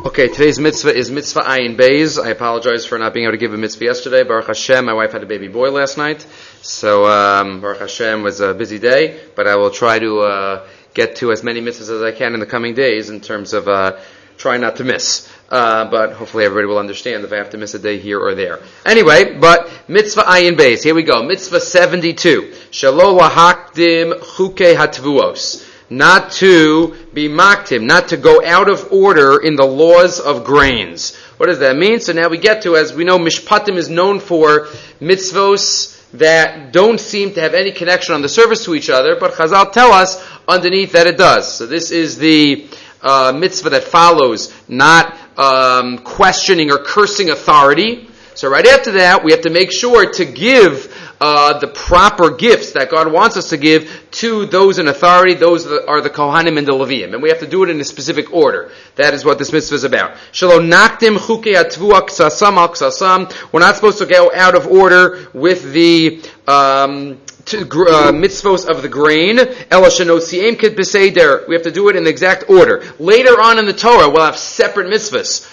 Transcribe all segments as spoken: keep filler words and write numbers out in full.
Okay, today's mitzvah is mitzvah ayin beis. I apologize for not being able to give a mitzvah yesterday. Baruch Hashem, my wife had a baby boy last night, so um, Baruch Hashem was a busy day, but I will try to uh, get to as many mitzvahs as I can in the coming days in terms of uh, trying not to miss. Uh, but hopefully everybody will understand if I have to miss a day here or there. Anyway, but mitzvah ayin beis. Here we go. Mitzvah seventy-two. Shelo lahakdim chukei hatvuos. Not to be maktim, not to go out of order in the laws of grains. What does that mean? So now we get to, as we know, mishpatim is known for mitzvos that don't seem to have any connection on the surface to each other, but Chazal tell us underneath that it does. So this is the uh, mitzvah that follows, not um, questioning or cursing authority. So right after that, we have to make sure to give Uh, the proper gifts that God wants us to give to those in authority. Those are the Kohanim and the Leviim. And we have to do it in a specific order. That is what this mitzvah is about. Shelo naktim chukei hatvua ksasam al ksasam. We're not supposed to go out of order with the um, to, uh, mitzvos of the grain. Ela shenotziim kid b'seder. We have to do it in the exact order. Later on in the Torah, we'll have separate mitzvahs.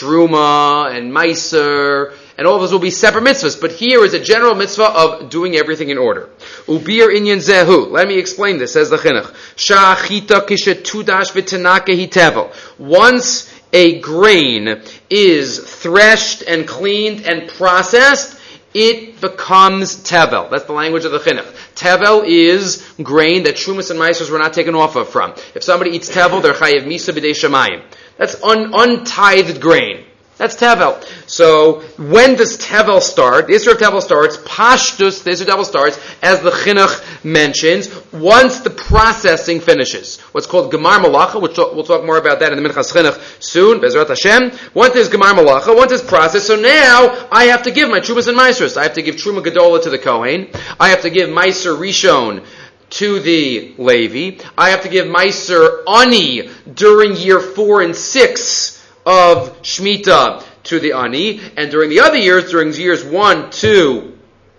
Truma and Meiser, and all of those will be separate mitzvahs. But here is a general mitzvah of doing everything in order. Ubir inyan zehu. Let me explain this, says the Chinuch. Sha'achita kishetudash v'tanake hitevel. Once a grain is threshed and cleaned and processed, it becomes tevel. That's the language of the Chinuch. Tevel is grain that Trumas and Meisers were not taken off of from. If somebody eats tevel, they're chayev misa b'dei shamayim. That's un- untithed grain. That's tevel. So when does tevel start? The Isra of tevel starts, pashtus, the Isra of tevel starts, as the Chinuch mentions, once the processing finishes. What's called Gemar Malacha, which we'll talk more about that in the Minchas Chinuch soon, Bezrat Hashem. Once there's Gemar Malacha, once it's processed, so now I have to give my Trumas and Meisers. I have to give Truma Gedola to the Kohen. I have to give Meiser Rishon to the Levi. I have to give Meiser Ani during year four and six of Shemitah to the Ani, and during the other years, during years one, two,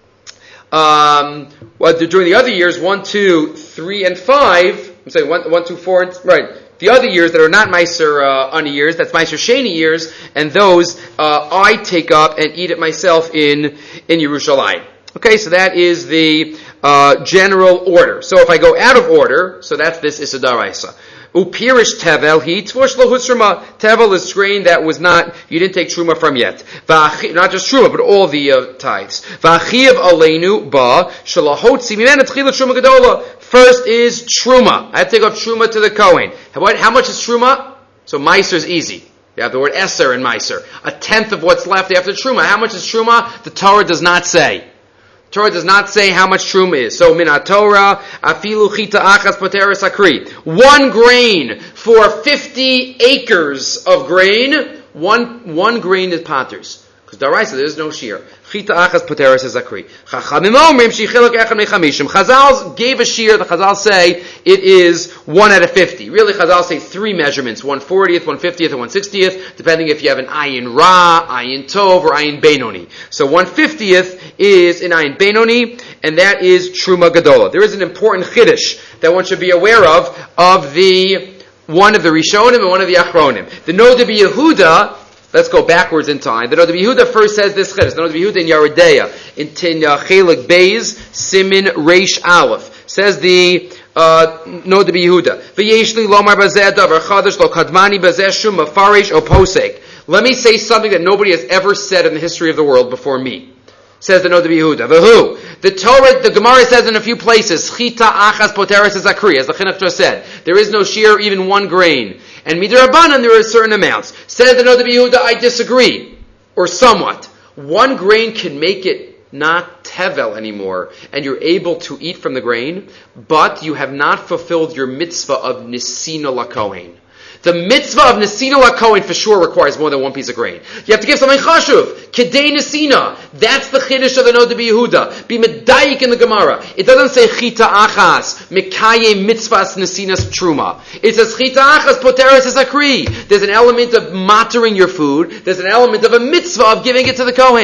um, well, during the other years, one, two, three, and five, I'm saying one, one, two, four, and, right, the other years that are not Meiser uh, Ani years, that's Meiser Sheni years, and those uh, I take up and eat it myself in, in Yerushalayim. Okay, so that is the uh, general order. So if I go out of order, so that's this Issa D'Oraisa. Upirish tevel he tvush lo husruma. Tevel is grain that was not, you didn't take truma from yet. V'achi, not just truma, but all the uh, tithes. V'achiv aleinu ba shalahotzi mimena tchila truma gedola. First is truma. I have to take off truma to the Kohen. How, how much is truma? So Meiser is easy. You have the word eser in Meiser. A tenth of what's left after truma. How much is truma? The Torah does not say. Torah does not say how much truma is. So min Torah afilu chita achas poteres akri. One grain for fifty acres of grain. One one grain is potters. Because Daraisa, there is no shear. Chita achas poteres is akri. Chachamim omrim shechiluk echad mechamishim. Chazal gave a shear. The Chazal say it is one out of fifty. Really, Chazal say three measurements: one fortieth, one fiftieth, and one sixtieth, depending if you have an ayin ra, ayin tov, or ayin benoni. So one fiftieth is an ayin benoni, and that is truma gadola. There is an important chiddush that one should be aware of of the one of the Rishonim and one of the Achronim. The Noda B'Yehuda. Let's go backwards in time. The Noda B'Yehuda first says this chiddush. The Noda B'Yehuda in Yeridea, in Chelik Beis, Simin Reish Aleph, says the uh, Noda B'Yehuda. V'yeshli lomar bazeh davar chadash lo kadmani bazeh shum mafarish o posek. Let me say something that nobody has ever said in the history of the world before me. Says the Noda B'Yehuda. V'hu. The Torah, the Gemara says in a few places, Chita achas poteres zakri, as the Chinuch just said. There is no shear, even one grain. And midrabanan, there are certain amounts. Says the Noda B'Yehuda, I disagree. Or somewhat. One grain can make it not tevel anymore, and you're able to eat from the grain, but you have not fulfilled your mitzvah of nisina lakohen. The mitzvah of Nesina LaKohen for sure requires more than one piece of grain. You have to give something chashuv. Kedei Nesina. That's the chiddush of the Noda B'Yehuda. Be medayik in the Gemara. It doesn't say chita achas, mekaye mitzvahs Nesinas truma. It says chita achas poteres esakri. There's an element of mattering your food. There's an element of a mitzvah of giving it to the Kohen.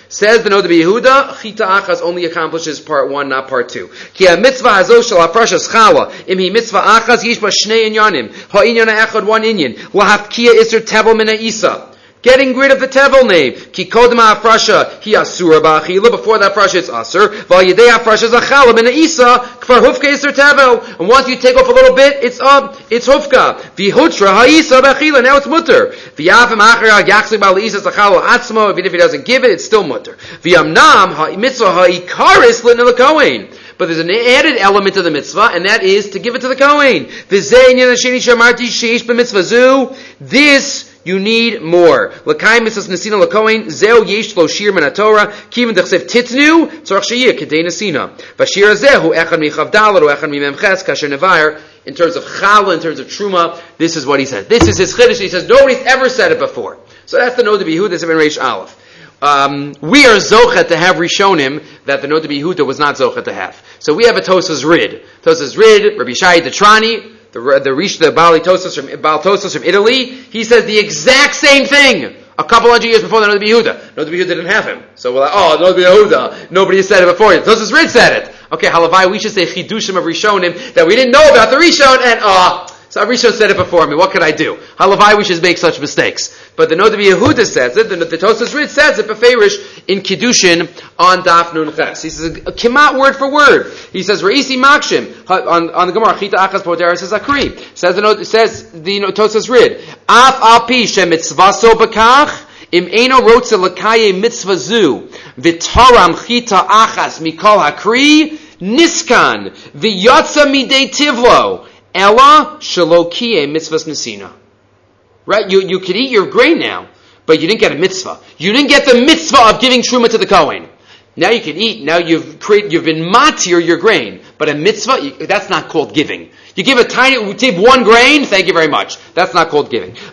Says the Noda B'Yehuda, Chita Achas only accomplishes part one, not part two. Ki ha-mitzvah hazo shel ha-prashas chala, im hi mitzvah achas yish ba shnei inyanim, ha-inyan ha-echad one inyan, la-hafkiya iser tevel min ha-isa. Getting rid of the tevel name. Ki kodem ha-afrasha hi asura ba'achila. Before that frasha it's asur. Val yedei ha-afrasha zachala min ha-isa, kfar hufka iser tevel. And once you take off a little bit, it's up, it's hufka. Vihutra ha-isa ba'achila, now it's mutter. V'yafim achar ha-yachzik ba'al-isa zachala atzmo, even if he doesn't give it, it's still mutter. V'yamnam ha-mitzvah ha-ikaris litna l'kohen. But there's an added element to the mitzvah, and that is to give it to the kohen. V'zeh inyan ha-sheni shamarti sheish b'mitzvah zu. This you need more. L'kai mitzvahs nesina l'kohen, zeu yesh lo shir min ha-Torah, kivin dechsev titnu, tzorach sheyeh kedei nesina. V'ashir hazeh hu echad mi chavdalad, hu echad mi memches, kasher nevayer. In terms of challah, in terms of truma, this is what he says. This is his chiddush. He says nobody's ever said it before. So that's the Noda B'Yehuda, this is Reish Aleph. Um, we are zochet to have Rishonim that the Noda B'Yehuda was not zochet to have. So we have a Tosas Rid. Tosas Rid, Rabbi Shai Detrani, the the Rish, the Baal Tosas from Baal Tosas from Italy. He says the exact same thing a couple hundred years before the Noda B'Yehuda. Noda B'Yehuda didn't have him, so we're like, oh, Noda B'Yehuda, nobody has said it before. Tosas Rid said it. Okay, halavai, we should say chidushim of Rishonim that we didn't know about the Rishon, and ah. Uh, So Rishon said it before me. What could I do? Halavai, we should make such mistakes. But the Noda B'Yehuda says it. The, the Tosas Rid says it. Beferish in Kiddushin on Daf Nun Ches. He says a kimat word for word. He says Reisi Makshim on on the Gemara. Chita Achas Poteres says Akri. Says the says the Tosas Rid. Af al pi shemitzvaso bekach im eno rotze lakaye mitzvah zu v'taram chita achas mikol hakri niskan v'yatsa midei tivlo. Ella shalokiye mitzvahs nesina. Right? You you could eat your grain now, but you didn't get a mitzvah. You didn't get the mitzvah of giving truma to the kohen. Now you can eat. Now you've created, you've been matir your grain, but a mitzvah, you, that's not called giving. You give a tiny, you take one grain, thank you very much. That's not called giving. So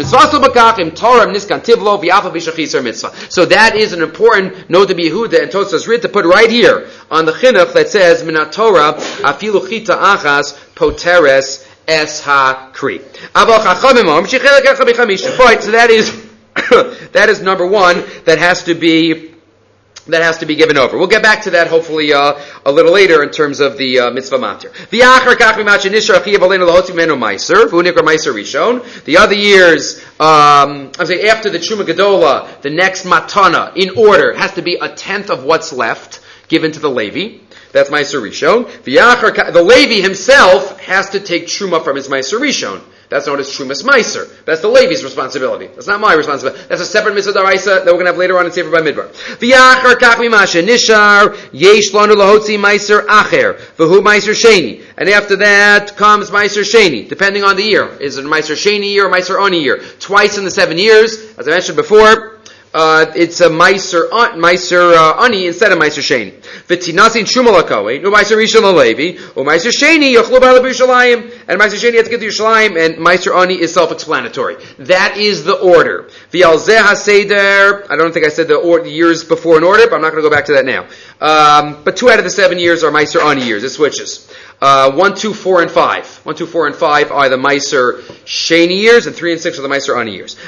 that is an important Noda B'Yehuda and Tosas Rid to put right here on the chinuch that says Minat Torah afilu chita achas poteres es ha kri. So that is that is number one that has to be. That has to be given over. We'll get back to that hopefully uh, a little later in terms of the uh, mitzvah matir. The other years, um, I'm saying after the Truma Gedola, the next matana in order has to be a tenth of what's left given to the Levi. That's Meiser Rishon. The Levi himself has to take Truma from his Meiser Rishon. That's known as Trumas Meiser. That's the Levi's responsibility. That's not my responsibility. That's a separate mitzvah daraisa that we're going to have later on in Sefer by Midbar. V'yachar kach mimashe nishar yesh lanu lahotzi Meiser acher v'hu Meiser sheni. And after that comes Meiser sheni, depending on the year. Is it a Meiser sheni year or Meiser oni year? Twice in the seven years, as I mentioned before. Uh, it's a Meiser uh, Meiser uh, Ani instead of Meiser Sheni. V'tinasin Truma l'kohen, u Meiser Rishon l'Levi, u Meiser Sheni yochlu b'al Yerushalayim, and Meiser Sheni has to get to Yerushalayim, and Meiser Ani is self-explanatory. That is the order. V'al zeh haseder, I don't think I said the, or, the years before in order, but I'm not going to go back to that now. Um, but two out of the seven years are Meiser Ani years. It switches. Uh, one, two, four, and five. One, two, four, and five are the Meiser Sheni years, and three and six are the Meiser Ani years.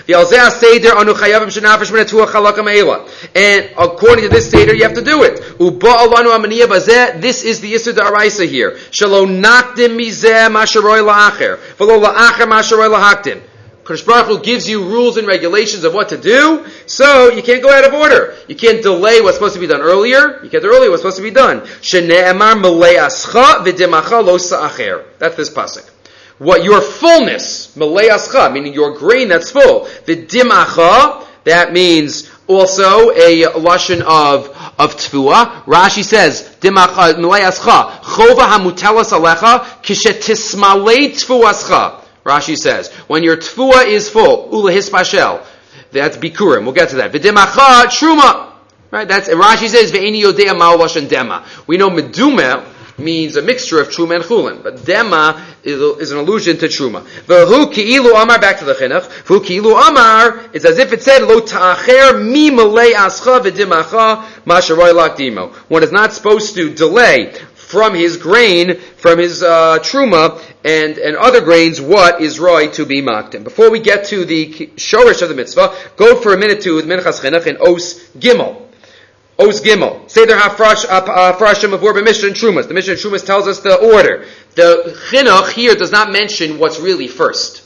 And according to this Seder, you have to do it. This is the Yisur D'Araisa here. Shalo nakdim mizeh masharoy la'acher, v'lo la'acher masharoy la'hakdim. Kadosh Baruch Hu gives you rules and regulations of what to do, so you can't go out of order. You can't delay what's supposed to be done earlier. You can't do earlier what's supposed to be done. Shene'emar melei ascha v'dimacha lo sa'acher. That's this pasuk. What your fullness, melei ascha, meaning your grain that's full. V'dimacha, that means also a lashon of of tfuah. Rashi says, "Dimacha melei ascha chova hamutelas alecha kishetismalei tfuascha." Rashi says, when your tfuah is full, ula hispashel, that's bikurim. We'll get to that. V'dimacha truma, right? That's Rashi says ve'eni yodea ma'u lashon dema. We know meduma means a mixture of truma and chulin, but dema is, is an allusion to truma. V'hu ki'ilu amar, back to the chinuch. V'hu ki'ilu amar, it's as if it said lo ta'acher mi malei ascha v'dimacha masharoy lakdimo. One is not supposed to delay from his grain, from his uh, truma, and, and other grains, what is roy to be makdim. Before we get to the shorish of the mitzvah, go for a minute to the Minchas Chinuch in Os Gimel. Os Gimel. Seder HaFrashim of Orba Mishnah and Trumas. The Mishnah and Trumas tells us the order. The Chinuch here does not mention what's really first.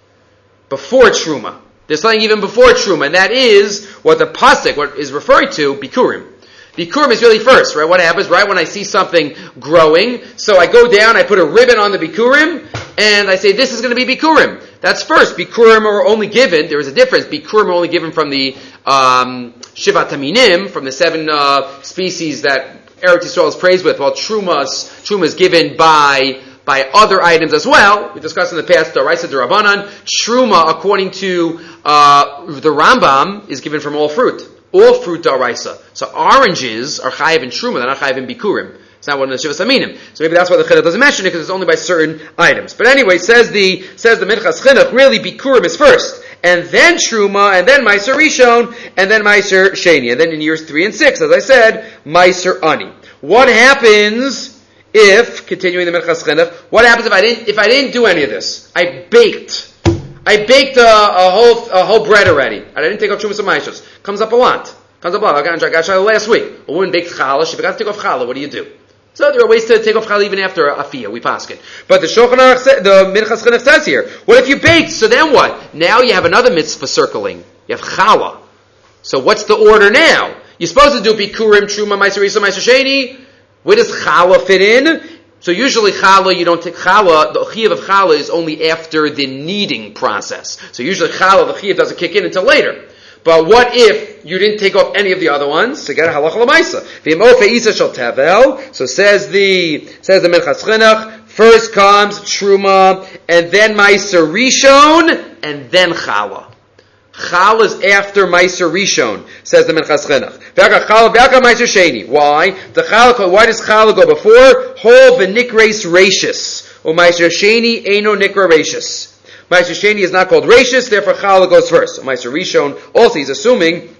Before Truma. There's something even before Truma, and that is what the Pasuk what is referring to, Bikurim. Bikurim is really first, right? What happens, right, when I see something growing, so I go down, I put a ribbon on the Bikurim, and I say, this is going to be Bikurim. That's first. Bikurim are only given, there is a difference, Bikurim are only given from the um, Shivat Aminim, from the seven uh, species that Eretz Yisrael is praised with, while Truma is given by by other items as well. We discussed in the past, Daraisa Darabanan. Truma, according to uh, the Rambam, is given from all fruit. All fruit Daraisa. So oranges are chayiv in Truma, they're not chayiv in Bikurim. It's not one of the Shivas Aminim. So maybe that's why the Chinuch doesn't mention it, because it's only by certain items. But anyway, says the says the Minchas Chinuch, really Bikurim is first. And then Truma, and then Meiser Rishon, and then Meiser Sheni. And then in years three and six, as I said, Meiser Ani. What happens if, continuing the Minchas Chinuch, what happens if I didn't if I didn't do any of this? I baked. I baked a, a whole a whole bread already. I didn't take off Trumas and Meisers. Comes up a lot. Comes up a lot. I got I got last week. A woman baked challah. She forgot to take off challah. What do you do? So there are ways to take off challah even after afiyah. We paskin. But the Shulchan Aruch, the Minchas Chinuch says here, what if you baked? So then what? Now you have another mitzvah circling. You have challah. So what's the order now? You're supposed to do Bikurim, Truma, Meiser Rishon, Meiser Sheni. Where does challah fit in? So usually challah, you don't take challah, the chiyuv of challah is only after the kneading process. So usually challah, the chiyuv doesn't kick in until later. But what if you didn't take off any of the other ones? So get a halacha l'maisa. V'im ofe isa shel tevel. So says the, says the Minchas Chinuch, first comes Truma, and then Meiser Rishon, and then challah. Chal is after Meiser Rishon, says the Minchas Chinuch. V'aka chal, v'aka Meiser Sheni. Why? The chal, why does chal go before? Hol v'nikreis reishis. Or Meiser Sheni eno nikra reishis. Meiser Sheni is not called reishis, therefore chal goes first. So Meiser Rishon, also he's assuming,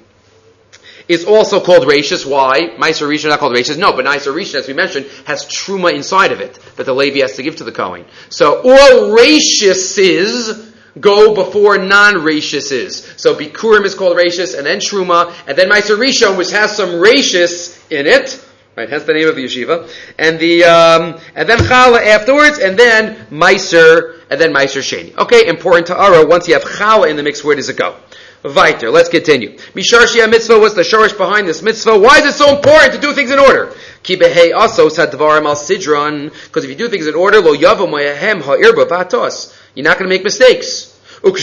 is also called reishis. Why? Meiser Rishon not called reishis? No, but Meiser Rishon, as we mentioned, has truma inside of it that the Levi has to give to the Kohen. So all reishises go before non-rashis is. So Bikurim is called rashis, and then Truma, and then Meiser Rishon, which has some rashis in it, right? Hence the name of the yeshiva, and the um, and then Chala afterwards, and then Meiser, and then Meiser Sheni. Okay, important to Ara. Once you have Chala in the mix, where does it go? Weiter. Let's continue. Misharshia mitzvah. What's the shorish behind this mitzvah? Why is it so important to do things in order? Kibehei also said dvarim al sidron. Because if you do things in order, lo yavam moyahem ha'irba vatos. You're not going to make mistakes.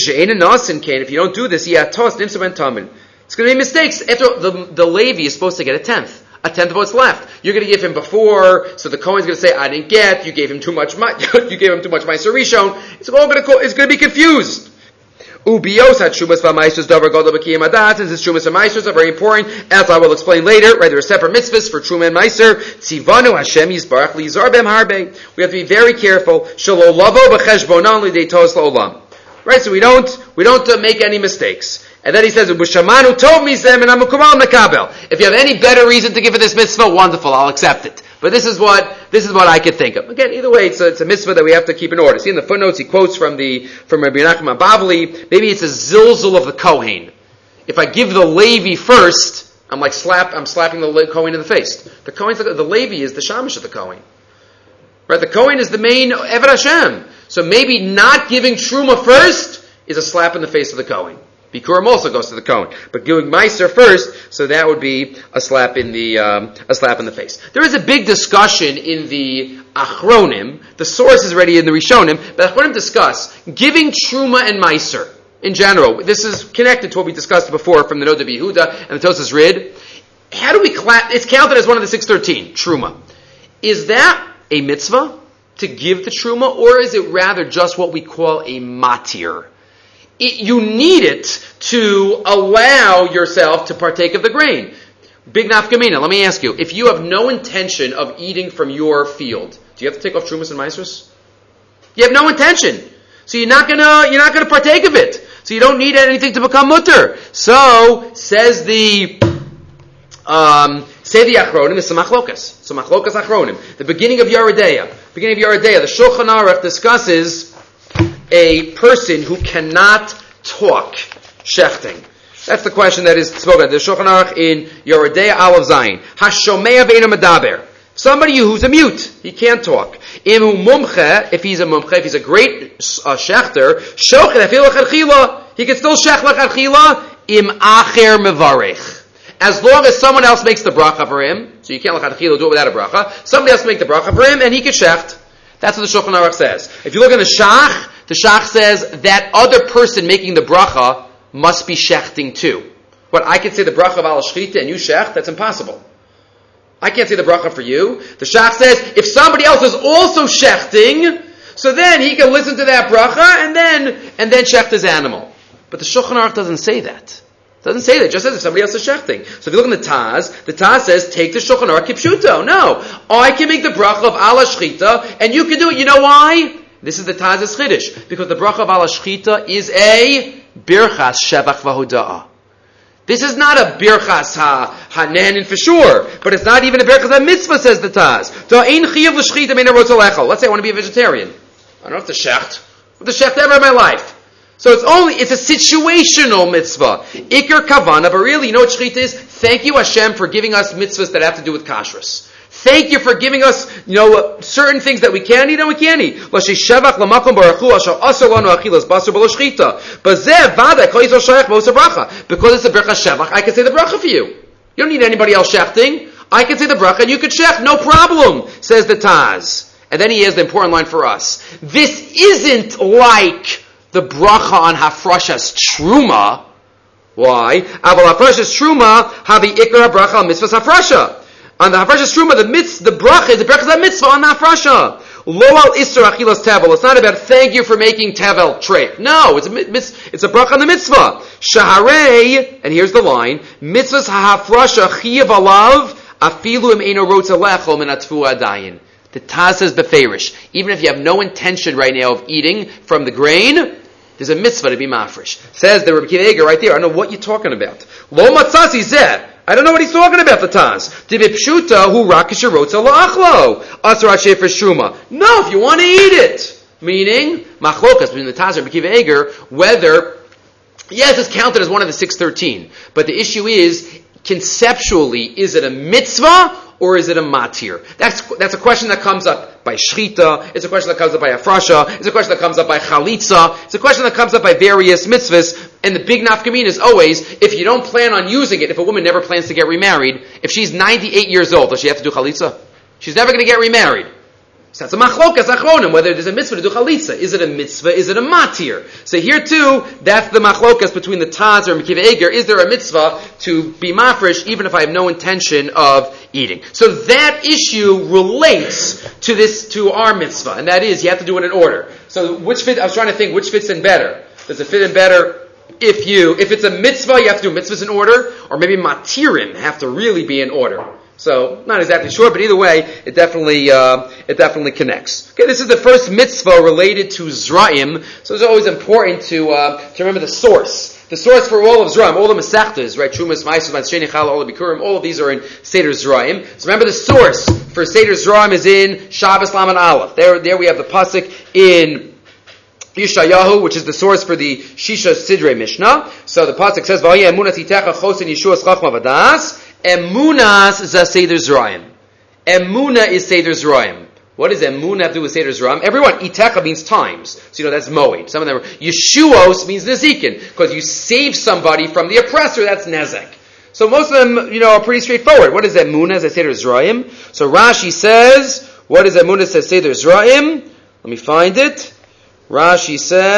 If you don't do this, it's going to be mistakes. After the, the Levi is supposed to get a tenth. A tenth of what's left. You're going to give him before, so the Kohen's going to say, I didn't get, you gave him too much, you gave him too much Meiser Rishon. It's all going to, it's going to be confused. Ubios had Shumas v'Meisers davar gadol b'kiyam adat. Since this Shumas and Meisers are very important, as I will explain later, right? There are separate mitzvahs for Truma and Meiser. Tzivanu Hashem yisbarach lizar bem harbe. We have to be very careful. Shelo lavo b'cheshbonan lidei tos la'olam. Right? So we don't we don't uh, make any mistakes. And then he says, "B'shamanu tov mizem and amukumal mekabel." If you have any better reason to give for this mitzvah, wonderful, I'll accept it. But this is what this is what I could think of. Again, either way, it's a, it's a mitzvah that we have to keep in order. See in the footnotes, he quotes from the from Rabbi Nachman Bavli. Maybe it's a zilzul of the Kohen. If I give the Levi first, I'm like slap. I'm slapping the Kohen in the face. The Kohen, the, the Levi is the shamish of the Kohen. Right? The Kohen is the main Eved Hashem. So maybe not giving Truma first is a slap in the face of the Kohen. Bikurim also goes to the Kohen, but giving Meiser first, so that would be a slap in the um, a slap in the face. There is a big discussion in the Achronim. The source is already in the Rishonim, but Achronim discuss giving Truma and Meiser in general. This is connected to what we discussed before from the Noda B'Yehuda and the Tosas Rid. How do we class? It's counted as one of the six thirteen Truma. Is that a mitzvah to give the Truma, or is it rather just what we call a matir? It, you need it to allow yourself to partake of the grain. Big nafkamina, let me ask you, if you have no intention of eating from your field, do you have to take off Trumas and Meisers? You have no intention. So you're not gonna, you're not gonna partake of it. So you don't need anything to become mutter. So, says the, um, say the Achronim, is Samachlokas. Samachlokas Achronim. The beginning of Yeridea. Beginning of Yeridea, the Shulchan Aruch discusses a person who cannot talk, shechting. That's the question that is spoken. The Shulchan Aruch in Yoredei Aleph Zayin. Hashomei ve'eino medaber. Somebody who's a mute, he can't talk. Imu mumche, if he's a mumche, if he's a great uh, shechter, shochet afilu lechatchila, he can still shech lechatchila im acher mevarech. As long as someone else makes the bracha for him, so you can't lechatchila do it without a bracha. Somebody else make the bracha for him, and he can shecht. That's what the Shulchan Aruch says. If you look in the Shach, the Shach says that other person making the bracha must be shechting too. What, I can say the bracha of al shchita and you shecht? That's impossible. I can't say the bracha for you. The Shach says, if somebody else is also shechting, so then he can listen to that bracha and then and then shecht his animal. But the Shulchan Aruch doesn't say that. It doesn't say that. It just says if somebody else is shechting. So if you look in the Taz, the Taz says, take the Shulchan Aruch kipshuto. No. I can make the bracha of al shchita and you can do it. You know why? This is the Taz's chiddush. Because the bracha of al shchita is a birchas shevach v'hoda'ah. This is not a birchas ha hanen for sure, but it's not even a birchas ha mitzvah, says the Taz. Let's say I want to be a vegetarian. I don't have to shecht. I have to shecht ever in my life. So it's only, it's a situational mitzvah. Iker kavana, but really, you know what shechita is? Thank you Hashem for giving us mitzvahs that have to do with kashrus. Thank you for giving us, you know, uh, certain things that we can eat and we can't eat. Because it's a bracha shevach, I can say the bracha for you. You don't need anybody else shechting. I can say the bracha and you can shecht, no problem, says the Taz. And then he has the important line for us. This isn't like the bracha on hafrashas truma. Why? Aval hafrashas truma havi ikar bracha al mitzvahs hafrasha. On the hafrashas truma, the mitzvah, the bracha is the bracha mitzvah on the hafrasha. Lo al isur achilas tevel. It's not about thank you for making tevel trait. No, it's a it's a bracha on the mitzvah. Shaharei, and here's the line: mitzvahs hafrasha chiyav alav afilu im eino rotza lechol min atfu adayin. The Taz says beferish. Even if you have no intention right now of eating from the grain, there's a mitzvah to be mafresh. Says the Rebbe Akiva Eiger right there. I don't know what you're talking about. Lo matzasi zeh. I don't know what he's talking about, the Taz. Dibipshuta hu rakish rotza la'achlo. Asar shefer shuma. No, if you want to eat it. Meaning, machlokas between the Taz and Rebbe Akiva Eiger, whether, yes, it's counted as one of the six thirteen. But the issue is, conceptually, is it a mitzvah or is it a matir? That's that's a question that comes up by shchita. It's a question that comes up by afrasha. It's a question that comes up by chalitza. It's a question that comes up by various mitzvahs. And the big nafkamin is always, if you don't plan on using it, if a woman never plans to get remarried, if she's ninety-eight years old, does she have to do chalitza? She's never going to get remarried. So that's a machlokas achronim, whether there's a mitzvah to do chalitza. Is it a mitzvah? Is it a matir? So here too, that's the machlokas between the Taz or Rebbe Akiva Eiger. Is there a mitzvah to be mafresh even if I have no intention of eating? So that issue relates to this, to our mitzvah, and that is you have to do it in order. So which fit? I was trying to think which fits in better. Does it fit in better if you, if it's a mitzvah, you have to do mitzvahs in order, or maybe matirim have to really be in order? So, not exactly sure, but either way, it definitely uh, it definitely connects. Okay, this is the first mitzvah related to Zra'im, so it's always important to uh, to remember the source. The source for all of Zra'im, all the Masechtas, right? Trumas, Ma'asos, Matzsheni, Challah, all the Bikurim, all of these are in Seder Zra'im. So remember the source for Seder Zra'im is in Shabbos Lamed Aleph. There, there we have the pasuk in Yeshayahu, which is the source for the Shisha Sidrei Mishnah. So the pasuk says, "V'ayeh emunat itecha chosin Yeshuas chachma v'das." Emunas is a Seder Zra'im. Emuna is Seder Zra'im. What does Emuna have to do with Seder Zra'im? Everyone, Itecha means times. So you know that's Moed. Some of them are, Yeshuos means Nezikin. Because you save somebody from the oppressor, that's Nezek. So most of them, you know, are pretty straightforward. What is Emuna as a Seder Zra'im? So Rashi says, what is Emuna as a Seder Zra'im? Let me find it. Rashi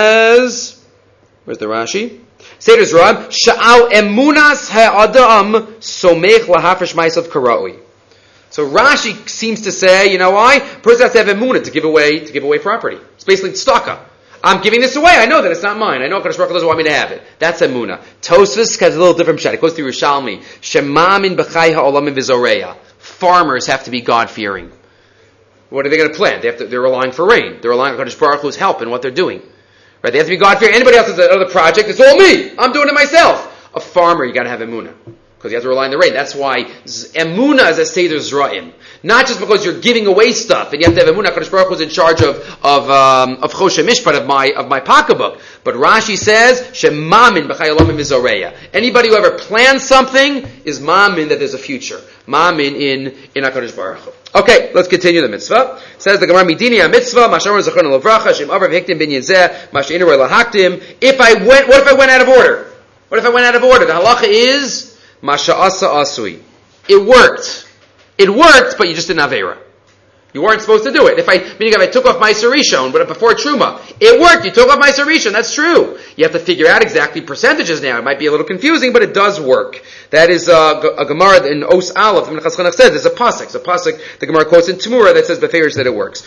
says, where's the Rashi? Seder Zra'im, Sha'al emunas ha'adam somech lahafresh ma'asav kara'ui. So Rashi seems to say, you know why? A person has to have emunah to give away to give away property. It's basically tzedakah. I'm giving this away. I know that it's not mine. I know Kadosh Baruch Hu doesn't want me to have it. That's emunah. Tosfos has a little different pshat. It goes through Rishalmi. Shema min b'chai ha'olam v'zoreya. Farmers have to be God-fearing. What are they going to plant? They have to, they're relying for rain. They're relying on Kadosh Baruch Hu's help in what they're doing. Right? They have to be God-fearing. Anybody else has another project, it's all me. I'm doing it myself. A farmer, you got to have emunah. because you have to rely on the rain. That's why Emunah is a Seder Zra'im. Not just because you're giving away stuff, and you have to have Emunah, HaKadosh Baruch Hu is in charge of, of, um, of Choshe Mishpat, of my, of my pocketbook. But Rashi says, Shemamin b'chayalamim mizoreya. Anybody who ever plans something is mamin that there's a future. Mamin in, in HaKadosh Baruch Hu. Okay, let's continue the mitzvah. It says the Gemara, Midini mitzvah, Mashamar Zechron Lavracha, Shem Avrav Hiktim bin Yezeh, Mashinur Lahaktim. If I went, what if I went out of order? What if I went out of order? The halacha is, Masha Asa Asui. It worked. It worked, but you just didn't have Avera. You weren't supposed to do it. If I, meaning if I took off my Rishon, but before Truma, it worked. You took off my Rishon. That's true. You have to figure out exactly percentages now. It might be a little confusing, but it does work. That is uh, a Gemara in Os Aleph. The Minchas Chinuch says there's a pasuk. It's a pasuk the Gemara quotes in Tamura that says beferish that it works.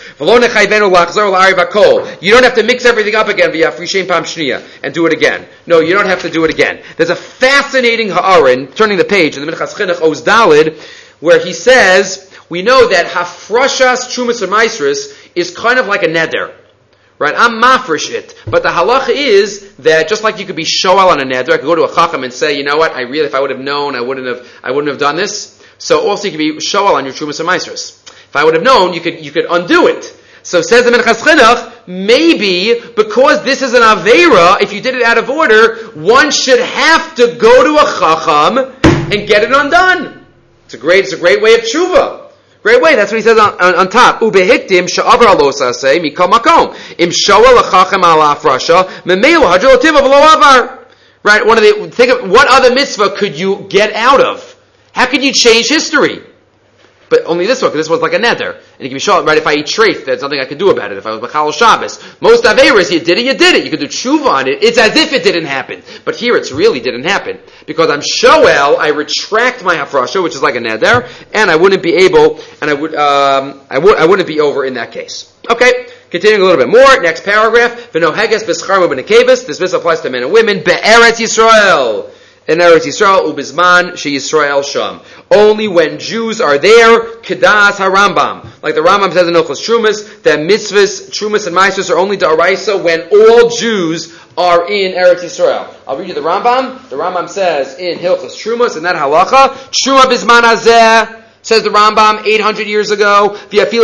You don't have to mix everything up again via Frishem Pam Shniya and do it again. No, you don't have to do it again. There's a fascinating ha'arin, turning the page in the Minchas Chinuch Os Dalid, where he says, we know that hafrashas trumas or maisris is kind of like a neder, right? I'm mafresh it, but the halacha is that just like you could be shoal on a neder, I could go to a chacham and say, you know what? I really, if I would have known, I wouldn't have, I wouldn't have done this. So also you could be shoal on your trumas or maisris. If I would have known, you could, you could undo it. So says the Minchas Chinuch, maybe because this is an aveira, if you did it out of order, one should have to go to a chacham and get it undone. It's a great, it's a great way of tshuva. Great way. That's what he says on, on, on top. Ubehiktim she'avar alosa say mikol makom im shoel lachachem ala afrasha memelu hadrotiva v'lo avar. Right. One of the think of what other mitzvah could you get out of? How could you change history? But only this one, because this one's like a neder. And you can be sure, right, if I eat treif, there's nothing I could do about it. If I was B'chal Shabbos. Most Averas, you did it, you did it. You could do tshuva on it. It's as if it didn't happen. But here it's really didn't happen. Because I'm shoel, I retract my hafrasha, which is like a neder, and I wouldn't be able, and I would, um, I would, I wouldn't be over in that case. Okay. Continuing a little bit more, next paragraph. V'noheges b'scharmu b'nekebus. This mitzvah applies to men and women. Be'eretz Yisrael. In Eretz Yisrael, ubizman she Yisrael sham. Only when Jews are there, kedas harambam. Like the Rambam says in Hilchos Trumas, that mitzvahs, trumas and maasros are only da'araisa when all Jews are in Eretz Yisrael. I'll read you the Rambam. The Rambam says in Hilchos Trumas, in that halacha, truma bizman hazeh, says the Rambam, eight hundred years ago,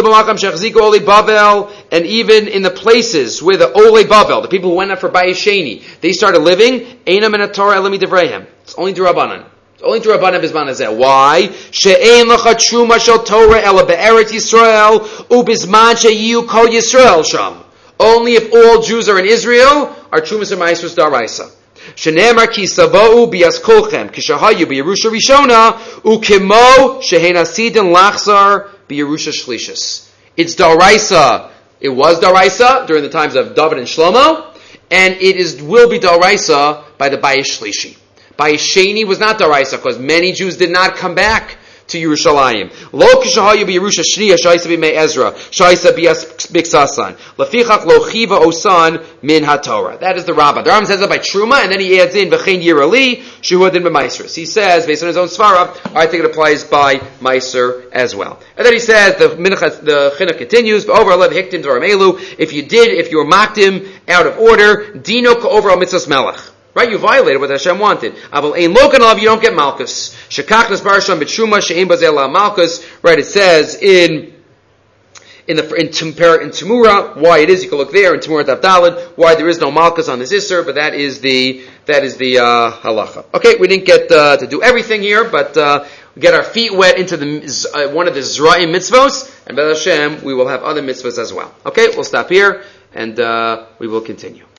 and even in the places where the Olei Bavel, the people who went out for Bayis Sheni, they started living, Einam in a Torah elimi devrehem. It's only D'Rabbanan. It's only D'Rabbanan bizman hazeh. Why? She'ein lecha truma shel Torah ela be'eretz Yisrael, ubizman she'yu kol Yisrael sham. Only if all Jews are in Israel, are trumas and ma'asros da'araisa. Shenemar ki savou bias kolchem kishahayu b'Yerusha Rishona ukimo shehenasidin lachzar b'Yerusha Shlishis. It's daraisa. It was daraisa during the times of David and Shlomo, and it is will be daraisa by the Bayis Shlishi. Bayis Sheni was not daraisa because many Jews did not come back to Yerushalayim. Lo kishahayu b'Yerusha Shniya shaisa b'mei Ezra shaisa bias b'ksasan lefichach lo chiva osan min haTorah. That is the Rabbah. The Rambam says that by Truma, and then he adds in v'chein yirali shuhadin b'maisros. He says based on his own svara, I think it applies by Meiser as well. And then he says the minchas, the chinuch continues over elev hiktim dvarim. If you did, if you were makdim out of order, dino over al mitzvos melech. Right, you violated what Hashem wanted. Aval ein lokanov, you don't get malchus. Shekachnas barasham b'truma she'ein bazel malchus. Right, it says in in the in, Tumper, in Tamura why it is. You can look there in Tamura Davdalid why there is no malchus on this isser, but that is the that is the uh, halacha. Okay, we didn't get uh, to do everything here, but uh, we get our feet wet into the uh, one of the Zra'im mitzvos, and B'ez Hashem we will have other mitzvos as well. Okay, we'll stop here and uh, we will continue.